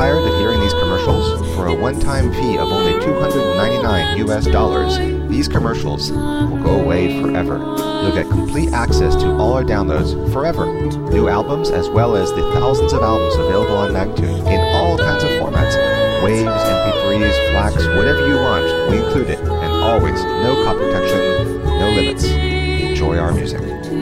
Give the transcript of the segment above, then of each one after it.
tired of hearing these commercials? For a one-time fee of only $299 US, these commercials will go away forever. You'll get complete access to all our downloads forever. New albums as well as the thousands of albums available on Magnatune in all kinds of formats. Waves, MP3s, FLACs, whatever you want, we include it. And always, no copy protection, no limits. Enjoy our music.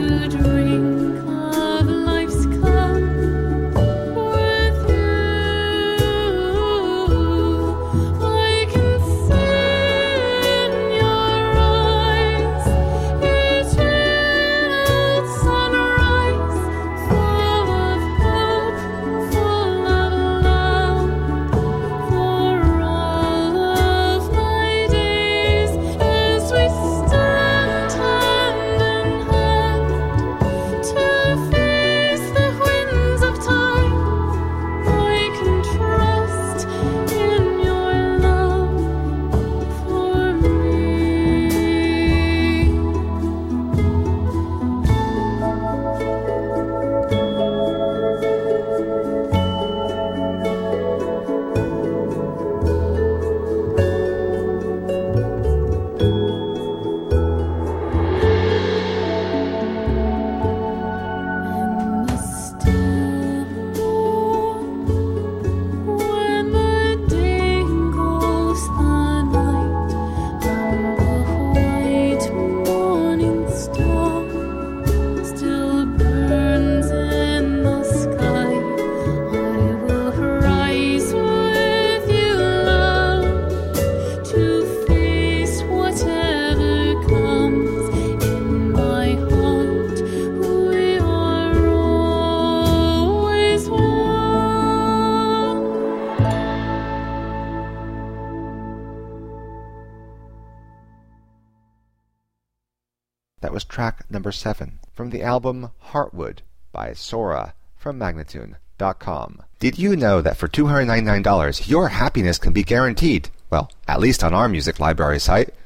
That was track number 7 from the album Heartwood by Sora from Magnatune.com. Did you know that for $299 your happiness can be guaranteed? Well, at least on our music library site.